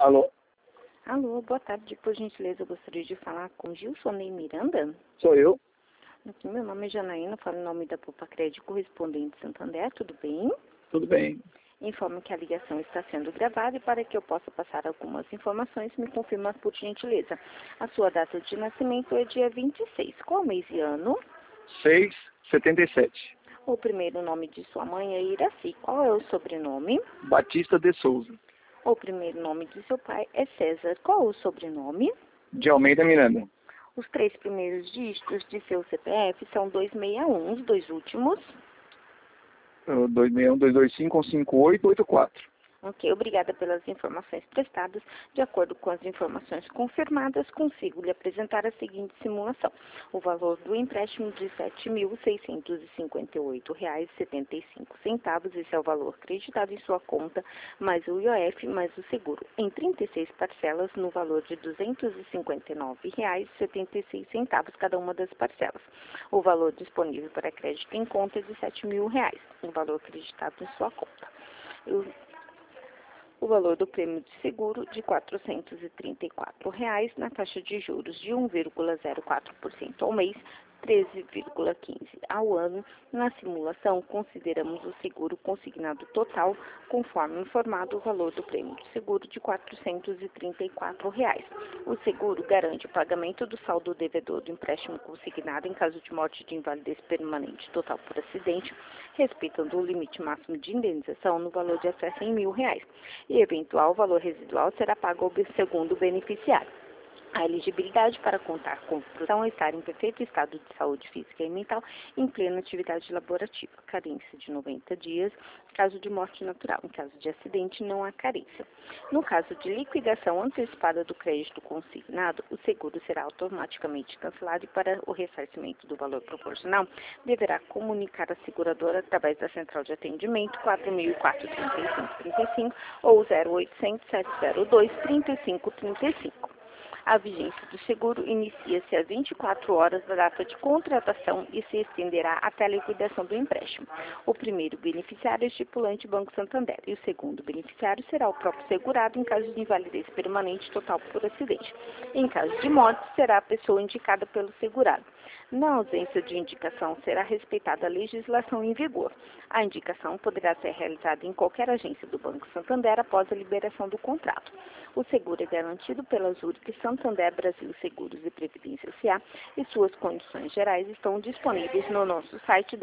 Alô? Alô, boa tarde. Por gentileza, eu gostaria de falar com Gilson Ney Miranda. Sou eu? Meu nome é Janaína, falo em nome da Poupa Crédito Correspondente Santander, tudo bem? Tudo bem. Informo que a ligação está sendo gravada e para que eu possa passar algumas informações, me confirma por gentileza. A sua data de nascimento é dia 26. Qual mês e ano? 677. O primeiro nome de sua mãe é Iraci. Qual é o sobrenome? Batista de Souza. O primeiro nome de seu pai é César. Qual o sobrenome? De Almeida Miranda. Os 3 primeiros dígitos de seu CPF são 261, os 2 últimos. 261, 225, 15884. Ok, obrigada pelas informações prestadas. De acordo com as informações confirmadas, consigo lhe apresentar a seguinte simulação. O valor do empréstimo de R$ 7.658,75. Esse é o valor acreditado em sua conta, mais o IOF, mais o seguro, em 36 parcelas, no valor de R$ 259,76, cada uma das parcelas. O valor disponível para crédito em conta é de R$ 7.000, o valor acreditado em sua conta. O valor do prêmio de seguro de R$ 434,00 na taxa de juros de 1,04% ao mês, 13,15% ao ano. Na simulação, consideramos o seguro consignado total, conforme informado, o valor do prêmio de seguro de R$ 434,00. O seguro garante o pagamento do saldo devedor do empréstimo consignado em caso de morte de invalidez permanente total por acidente, respeitando o limite máximo de indenização no valor de até R$ 100.000, e eventual valor residual será pago ao segundo beneficiário. A elegibilidade para contar com produção é estar em perfeito estado de saúde física e mental, em plena atividade laborativa. Carência de 90 dias, caso de morte natural. Em caso de acidente, não há carência. No caso de liquidação antecipada do crédito consignado, o seguro será automaticamente cancelado e para o ressarcimento do valor proporcional, deverá comunicar a seguradora através da central de atendimento 4004-3535 ou 0800-702-3535. A vigência do seguro inicia-se às 24 horas da data de contratação e se estenderá até a liquidação do empréstimo. O primeiro beneficiário é o estipulante Banco Santander e o segundo beneficiário será o próprio segurado em caso de invalidez permanente total por acidente. Em caso de morte, será a pessoa indicada pelo segurado. Na ausência de indicação, será respeitada a legislação em vigor. A indicação poderá ser realizada em qualquer agência do Banco Santander após a liberação do contrato. O seguro é garantido pela Zurich Santander Brasil Seguros e Previdência S.A. e suas condições gerais estão disponíveis no nosso site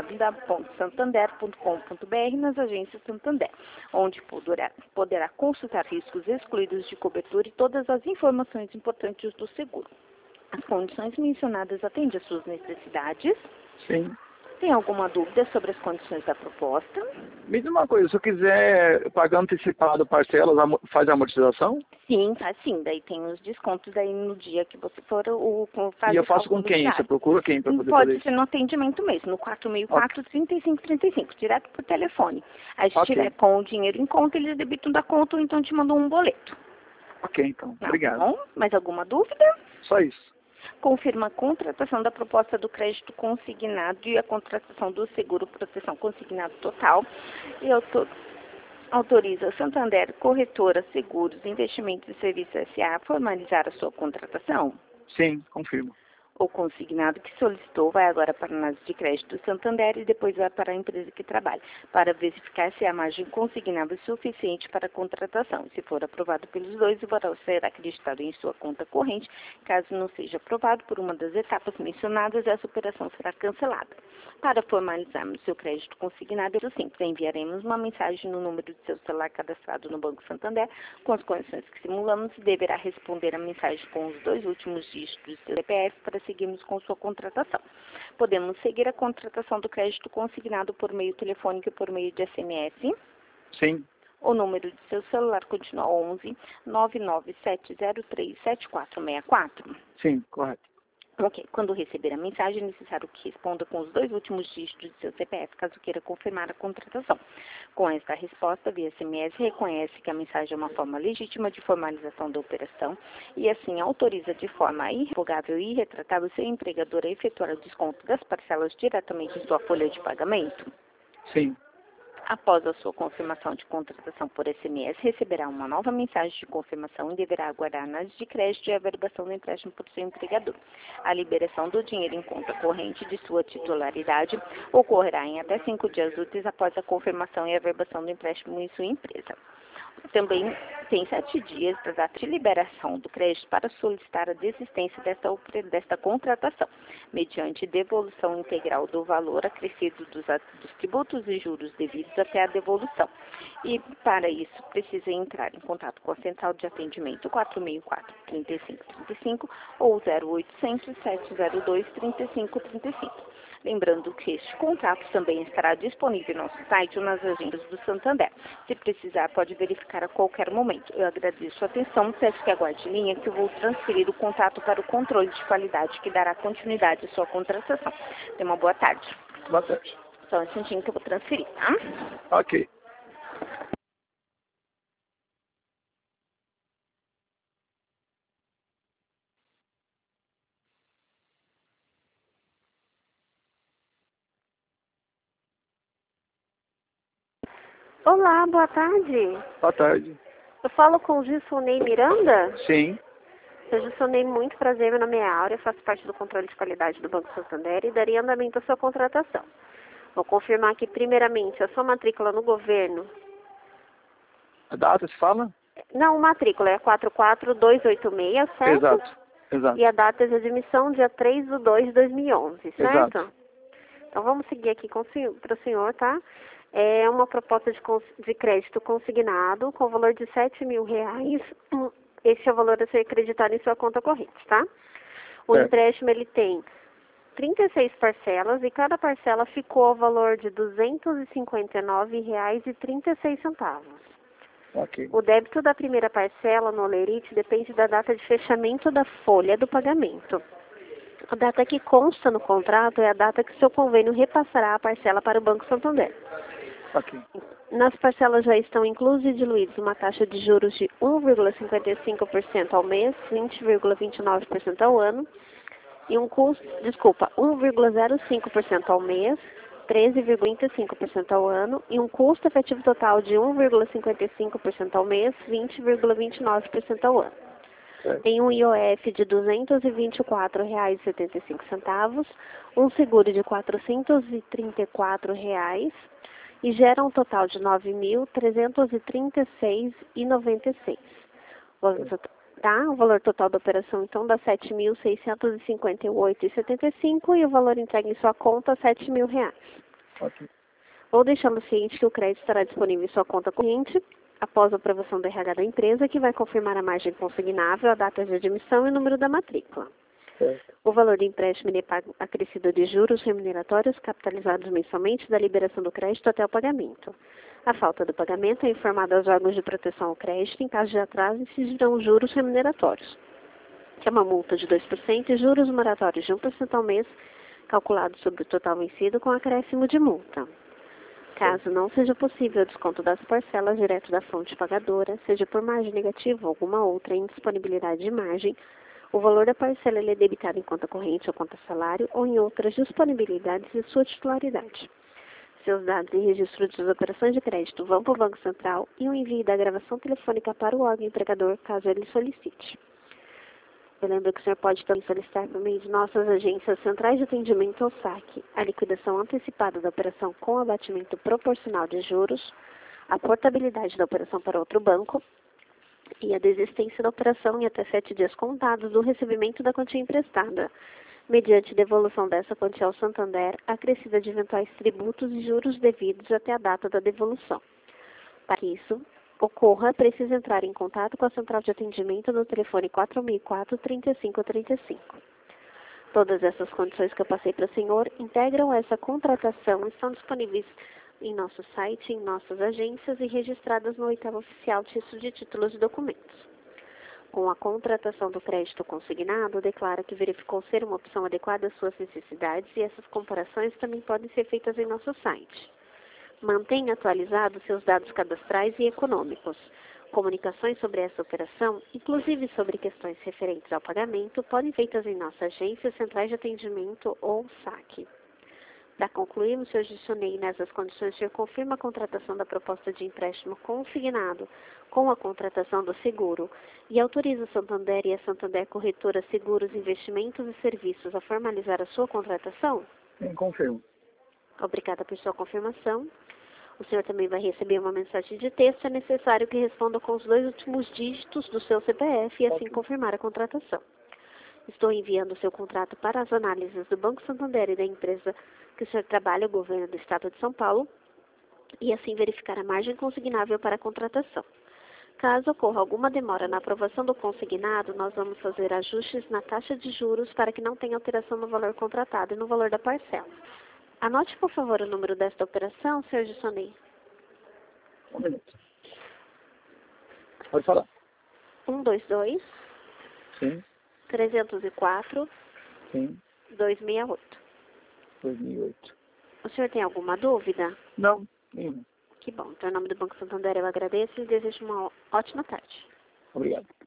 www.santander.com.br nas agências Santander, onde poderá consultar riscos excluídos de cobertura e todas as informações importantes do seguro. As condições mencionadas atendem às suas necessidades? Sim. Tem alguma dúvida sobre as condições da proposta? Me diz uma coisa, se eu quiser pagar antecipado parcelas, faz a amortização? Sim, faz sim. Daí tem os descontos daí no dia que você for E eu faço com quem? Você procura quem para poder Pode fazer ser no atendimento mesmo, no 4004-3535, direto por telefone. Aí se tiver com o dinheiro em conta, eles debitam da conta ou então te mandam um boleto. Ok, então. Obrigado. Bom, mais alguma dúvida? Só isso. Confirma a contratação da proposta do crédito consignado e a contratação do seguro proteção consignado total. E autoriza a Santander Corretora Seguros, Investimentos e Serviços S.A. a formalizar a sua contratação? Sim, confirmo. O consignado que solicitou vai agora para a análise de crédito do Santander e depois vai para a empresa que trabalha, para verificar se a margem consignável é suficiente para a contratação. Se for aprovado pelos dois, o valor será acreditado em sua conta corrente. Caso não seja aprovado por uma das etapas mencionadas, essa operação será cancelada. Para formalizarmos seu crédito consignado, é simples, enviaremos uma mensagem no número de seu celular cadastrado no Banco Santander com as condições que simulamos e deverá responder a mensagem com os 2 últimos dígitos do seu CPF para seguirmos com sua contratação. Podemos seguir a contratação do crédito consignado por meio telefônico e por meio de SMS? Sim. O número de seu celular continua 11 99703 7464. Sim, correto. Ok, quando receber a mensagem, é necessário que responda com os 2 últimos dígitos de seu CPF, caso queira confirmar a contratação. Com esta resposta, via SMS, reconhece que a mensagem é uma forma legítima de formalização da operação e, assim, autoriza de forma irrevogável e irretratável seu empregador a efetuar o desconto das parcelas diretamente em sua folha de pagamento? Sim. Após a sua confirmação de contratação por SMS, receberá uma nova mensagem de confirmação e deverá aguardar a análise de crédito e a averbação do empréstimo por seu empregador. A liberação do dinheiro em conta corrente de sua titularidade ocorrerá em até 5 dias úteis após a confirmação e averbação do empréstimo em sua empresa. Também tem 7 dias da data de liberação do crédito para solicitar a desistência desta contratação, mediante devolução integral do valor acrescido dos tributos e juros devidos até a devolução. E, para isso, precisa entrar em contato com a Central de Atendimento 464-3535 ou 0800 702 3535. Lembrando que este contrato também estará disponível em nosso site ou nas agências do Santander. Se precisar, pode verificar a qualquer momento. Eu agradeço a atenção, peço que aguarde em linha que eu vou transferir o contato para o controle de qualidade que dará continuidade à sua contratação. Tenha uma boa tarde. Boa tarde. Só um instantinho que eu vou transferir, tá? Ok. Olá, boa tarde. Boa tarde. Eu falo com o Gilsonei Miranda. Sim. Eu Gilsonei, muito prazer, meu nome é Áurea, faço parte do controle de qualidade do Banco Santander e daria andamento à sua contratação. Vou confirmar aqui, primeiramente, a sua matrícula no governo. A data se fala? Não, matrícula é 44286, certo? Exato. E a data de admissão, dia 3/2/2011, certo? Exato. Então, vamos seguir aqui para o senhor, tá? É uma proposta de crédito consignado com valor de R$7.000. Esse é o valor a ser acreditado em sua conta corrente, tá? O empréstimo, ele tem 36 parcelas e cada parcela ficou ao valor de R$259,36. Ok. O débito da primeira parcela no Olerite depende da data de fechamento da folha do pagamento. A data que consta no contrato é a data que seu convênio repassará a parcela para o Banco Santander. Ok. Nas parcelas já estão inclusos e diluídos uma taxa de juros de 1,55% ao mês, 20,29% ao ano, e 1,05% ao mês, 13,25% ao ano, e um custo efetivo total de 1,55% ao mês, 20,29% ao ano. Tem um IOF de R$ 224,75, um seguro de R$ 434 e gera um total de R$ 9.336,96. Tá? O valor total da operação, então, dá R$ 7.658,75 e o valor entregue em sua conta, R$ 7.000. Ok. Vou deixando ciente que o crédito estará disponível em sua conta corrente após a aprovação do RH da empresa, que vai confirmar a margem consignável, a data de admissão e o número da matrícula. O valor do empréstimo é pago acrescido de juros remuneratórios capitalizados mensalmente da liberação do crédito até o pagamento. A falta do pagamento é informada aos órgãos de proteção ao crédito. Em caso de atraso, incidirão juros remuneratórios, que é uma multa de 2% e juros moratórios de 1% ao mês, calculado sobre o total vencido com acréscimo de multa. Caso não seja possível o desconto das parcelas direto da fonte pagadora, seja por margem negativa ou alguma outra indisponibilidade de margem, o valor da parcela é debitado em conta corrente ou conta salário ou em outras disponibilidades de sua titularidade. Seus dados e registro de suas operações de crédito vão para o Banco Central e o envio da gravação telefônica para o órgão empregador, caso ele solicite. Eu lembro que o senhor pode também solicitar por meio de nossas agências centrais de atendimento ou SAC a liquidação antecipada da operação com abatimento proporcional de juros, a portabilidade da operação para outro banco e a desistência da operação em até 7 dias contados do recebimento da quantia emprestada, mediante devolução dessa quantia ao Santander, acrescida de eventuais tributos e juros devidos até a data da devolução. Para que isso ocorra, precisa entrar em contato com a central de atendimento no telefone 4004-3535. Todas essas condições que eu passei para o senhor integram essa contratação e estão disponíveis em nosso site, em nossas agências e registradas no 8º Oficial de Títulos e Documentos. Com a contratação do crédito consignado, declara que verificou ser uma opção adequada às suas necessidades e essas comparações também podem ser feitas em nosso site. Mantenha atualizados seus dados cadastrais e econômicos. Comunicações sobre essa operação, inclusive sobre questões referentes ao pagamento, podem ser feitas em nossa agência, centrais de atendimento ou SAC. Para concluir, o senhor Gisonei, nessas condições, o senhor confirma a contratação da proposta de empréstimo consignado com a contratação do seguro e autoriza o Santander e a Santander Corretora Seguros, Investimentos e Serviços a formalizar a sua contratação? Sim, confirmo. Obrigada por sua confirmação. O senhor também vai receber uma mensagem de texto. É necessário que responda com os 2 últimos dígitos do seu CPF e assim confirmar a contratação. Estou enviando o seu contrato para as análises do Banco Santander e da empresa que o senhor trabalha, o governo do Estado de São Paulo, e assim verificar a margem consignável para a contratação. Caso ocorra alguma demora na aprovação do consignado, nós vamos fazer ajustes na taxa de juros para que não tenha alteração no valor contratado e no valor da parcela. Anote, por favor, o número desta operação, Sr. Gisonei. Um minuto. Pode falar. 122 Sim, 304 sim, 268. 2008. O senhor tem alguma dúvida? Não, nenhum. Que bom. Então, em nome do Banco Santander, eu agradeço e desejo uma ótima tarde. Obrigado.